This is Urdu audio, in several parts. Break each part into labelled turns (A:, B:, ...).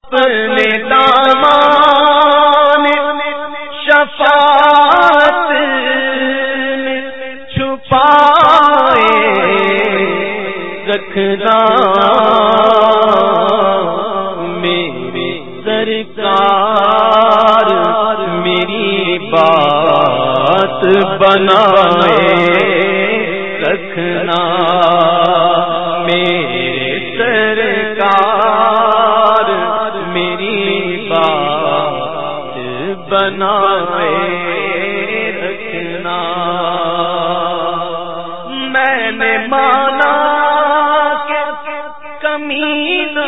A: اپنے دامان شفاعت میں چھپائے رکھنا میرے سرکار میری بات بنائے رکھنا میرے سرکار میری بات بنائے رکھنا. میں نے مانا کہ کمینہ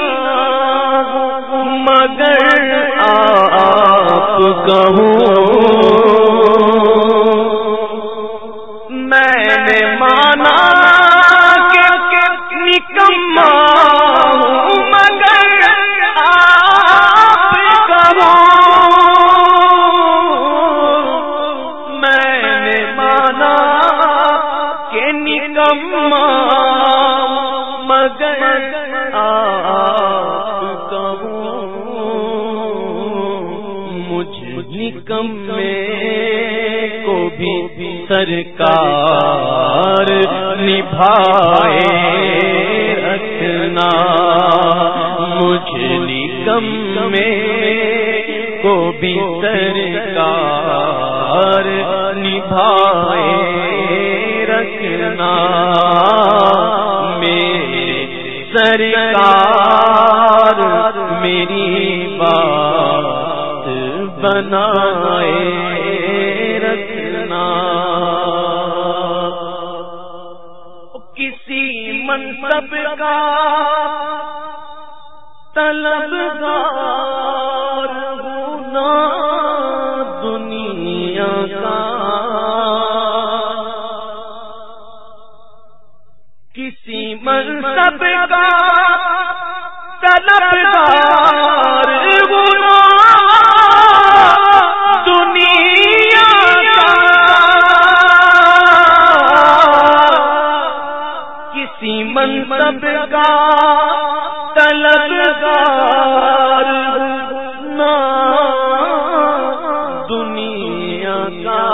A: مگر آپ کہوں میں نے مانا کہ نکما مگر آپ کہوں میں نے مانا کہ نکما مگر آپ کہوں مجھ نکمے کو بھی سرکار نبھائے رکھنا مجھ نکمے کو بھی سرکار نبھائے رکھنا میرے سرکار میری بات بنائے رکھنا. کسی منصب کا طلبگار ہونا دنیا کا کسی منصب کا طلبگار ہونا دنیا کا کسی منصب کا طلبگار ہونا دنیا کا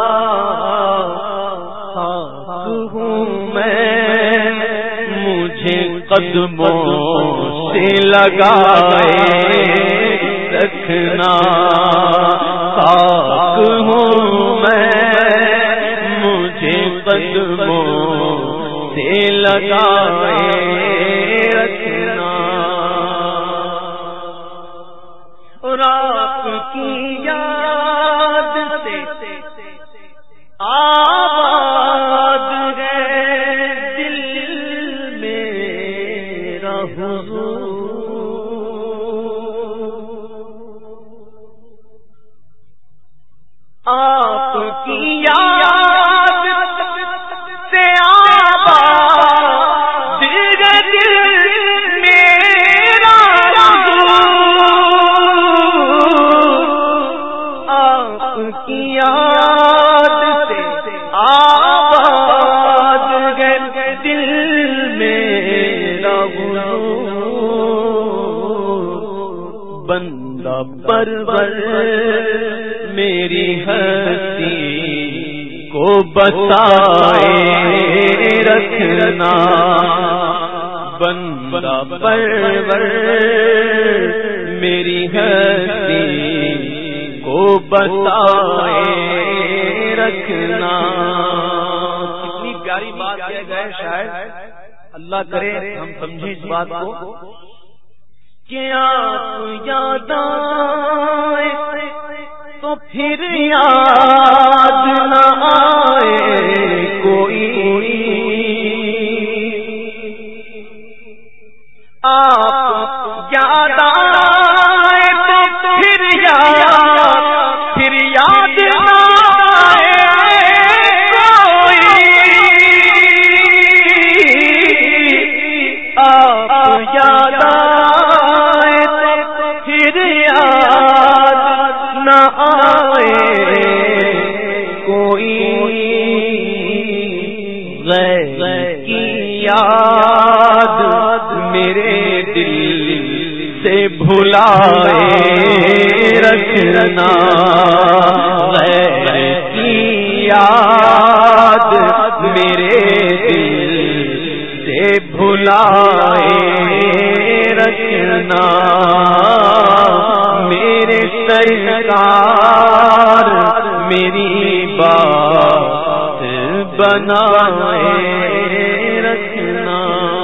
A: خاک ہوں میں مجھے قدموں سے لگائے رکھنا خاک ہوں میں مجھے قدموں سے لگائے رکھنا. اور آپ کی یاد سے آباد ہے دل میرا حضور آپ کی یاد سے آباد ہے دل میرا حضور آپ کی یاد سے آباد ہے دل میرا حضور بندہ پرور میری ہستی کو بتائے رکھنا بندہ پرور میری ہستی کو بتائے رکھنا. کتنی پیاری بات کہہ گئے شاید اللہ کرے ہم سمجھیں اس بات کو کہ آپ یاد آئے تو پھر یاد نہ آئے کوئی آپ یاد آئے تو پھر یاد نہ آئے کوئی آپ یاد آئے تو پھر یاد نہ آئے کوئی غیر کی یاد میرے دل سے بھول بھلائے رکھنا، غیر کی یاد میرے دل سے بھلائے رکھنا، میرے سرکار میری بات بنائے رکھنا۔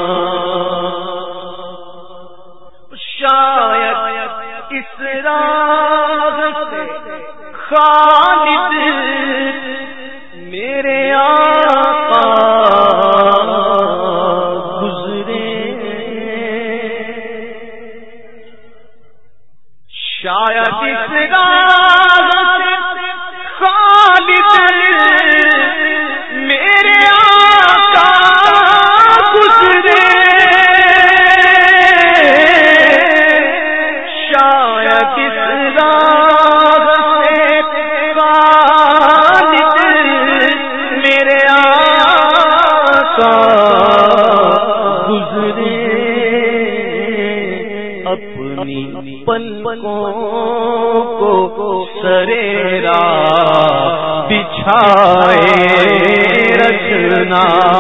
A: شاید اس راہ سے خالد میرے آقا گزرے، شاید اس راہ سے خالد میرے آقا گزرے، شاید اس راہ سے خالد میرے آقا گزرے، اپنی پلکوں کو سرے راہ بچھائے رکھنا،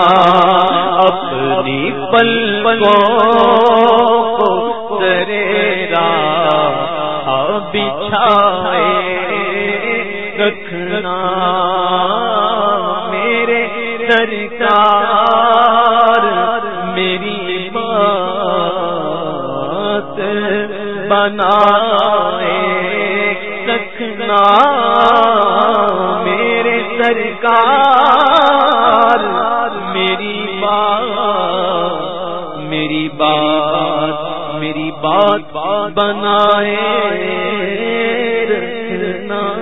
A: اپنی پلکوں کو سرے راہ بچھائے رکھنا، میرے سرکار میری بات بنائے رکھنا، میرے سرکار میری بات بنائے رکھنا۔